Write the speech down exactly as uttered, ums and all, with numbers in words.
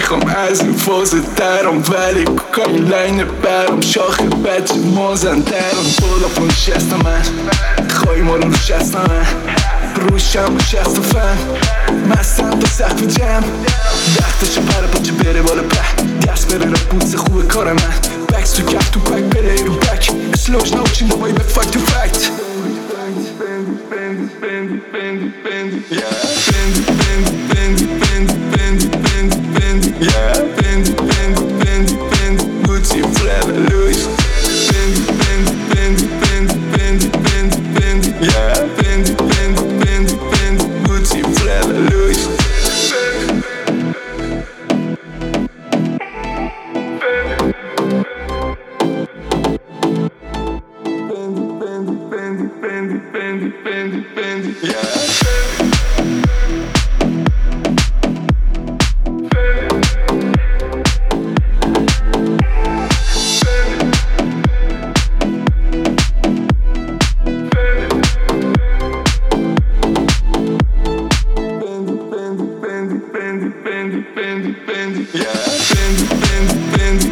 میخوام از این فازت درم، ولی کوکاین لاین برم، شاخ بچه مازن درم. بالا پا نشستم من، خواهی ما رو نشستم من، روشم و شست و فن مستم تا سقف جمع. وقتشو پره پاچه بره بالا په، دست بره را بوتس خوبه کار من. بکس تو کف تو پک بله رو بک، اسلوش نوچی نوایی به فکت تو فکت. Gucci, Prada, Louis. Fendi, Fendi, Fendi, Fendi, Fendi, Fendi, Fendi. Yeah, Fendi, Fendi, Fendi, Fendi. Gucci, Prada, Louis. Fendi, Fendi, Fendi, Fendi, Fendi, Fendi. Yeah. Fendi, Fendi, Fendi, Fendi, yeah. Fendi, Fendi, Fendi.